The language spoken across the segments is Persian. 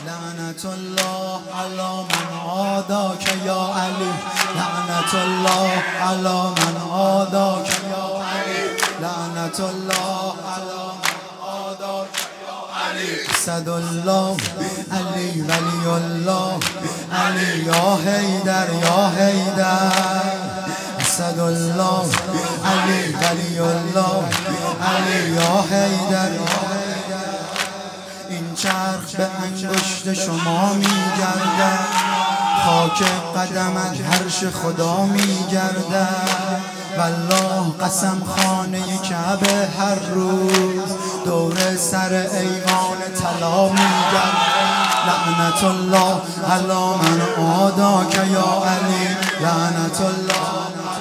لعنت الله على من عاداك یا علی، لعنت الله على من عاداك یا علی، لعنت الله على من عاداك یا علی. اسد الله علی ولی الله علی یا حیدر یا حیدر. اسد الله علی ولی الله علی یا حیدر یا حیدر. این چرخ به انگشت شما میگردد، خاک قدمت عرش خدا میگردد. والله قسم خانه کعبه هر روز دور سر ایوان طلا میگردد. لعنت الله علی من عاداک یا علی، لعنت الله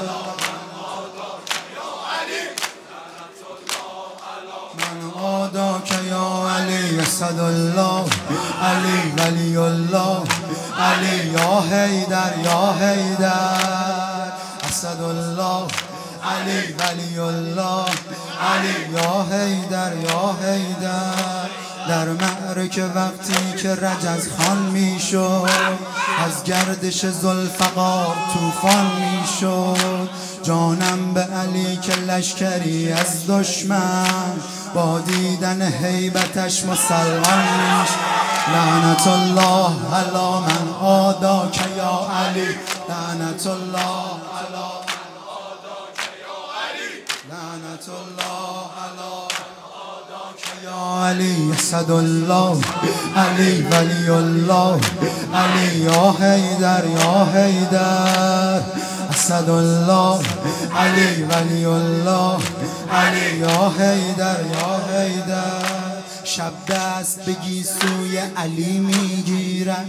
عاداک یا علی. اسد الله علی ولی الله علی یا حیدر یا حیدر. اسد الله علی ولی الله علی یا حیدر یا حیدر. در معرکه وقتی که رجز خان میشد، از گردش ذوالفقار طوفان میشد. جانم به علی که لشکری از دشمن، با دیدن هیبتش مسلمان میشد. لعنت الله علی من عاداک یا علی، لعنت الله علی من عاداک یا علی، لعنت الله علی یا علی. اسد الله علی ولی الله علی یا حیدر یا حیدر. اسد الله علی ولی الله علی یا حیدر یا حیدر. شب دست به گیسوی علی میگیرد،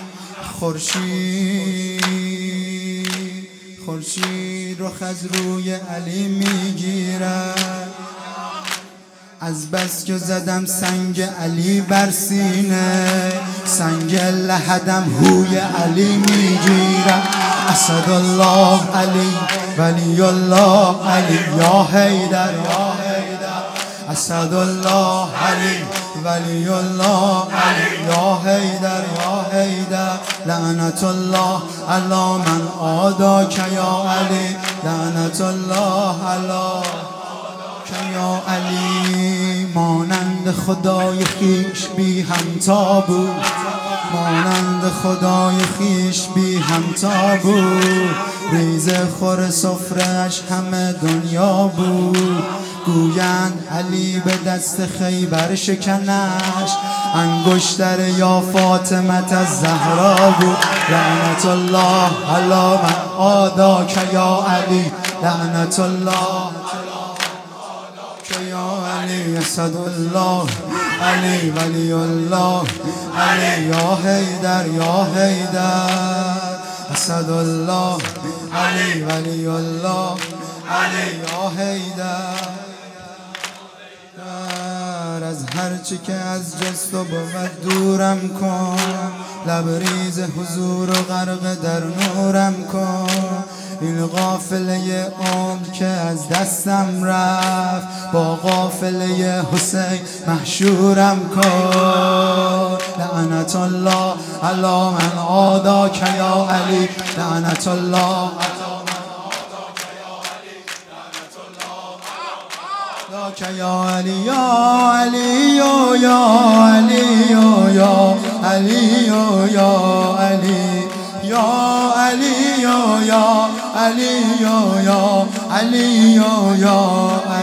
خورشید رخ از روی علی میگیرد. از بس که زدم سنگ علی بر سینه، سنگ لحدم هوی علی میگیرد. اسد الله علی ولی الله علی یا حیدر یا حیدر. اسد الله علی ولی الله علی یا حیدر یا حیدر. لعنت الله علی من عاداک یا علی، لعنت الله علی یا علی. مانند خدای خیش بی همتا بود، مانند خدای خیش بی همتا بود. ریزه خور سفرش همه دنیا بود. گویند علی به دست خیبر شکنش، انگشتر یا فاطمت از زهرا بود. لعنت الله علی من عاداک یا علی، لعنت الله یا علی. اسد الله علی ولی الله علی یا حیدر یا حیدر. اسد الله علی ولی الله علی یا حیدر. از هرچی که از جست و بود دورم کن، لبریز حضور و غرق در نورم کن. این قافله عمر که از دستم رفت، با قافله حسین محشورم کن. لعنت الله علی من عاداک یا علی، لعنت الله یا علی یا علی یا علی یا علی یا علی یا علی یا علی یا علی یا